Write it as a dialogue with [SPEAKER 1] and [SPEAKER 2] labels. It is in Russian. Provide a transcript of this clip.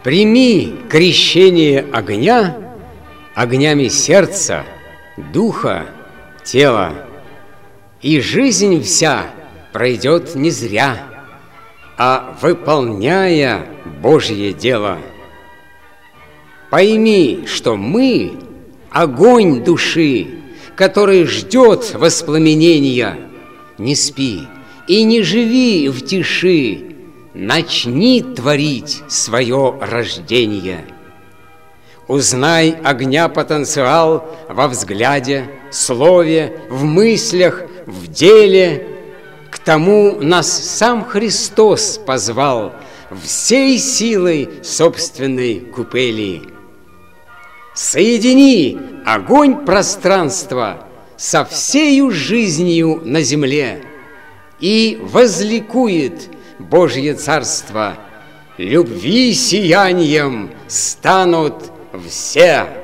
[SPEAKER 1] Прими крещение огня огнями сердца, духа, тела, и жизнь вся пройдет не зря, а выполняя Божье дело. Пойми, что мы — огонь души, который ждет воспламенения. Не спи и не живи в тиши, начни творить свое рождение. Узнай огня потенциал во взгляде, слове, в мыслях, в деле. К тому нас сам Христос позвал всей силой собственной купели. Соедини огонь пространства со всею жизнью на земле, и возликует Божье Царство. Любви сиянием станут все.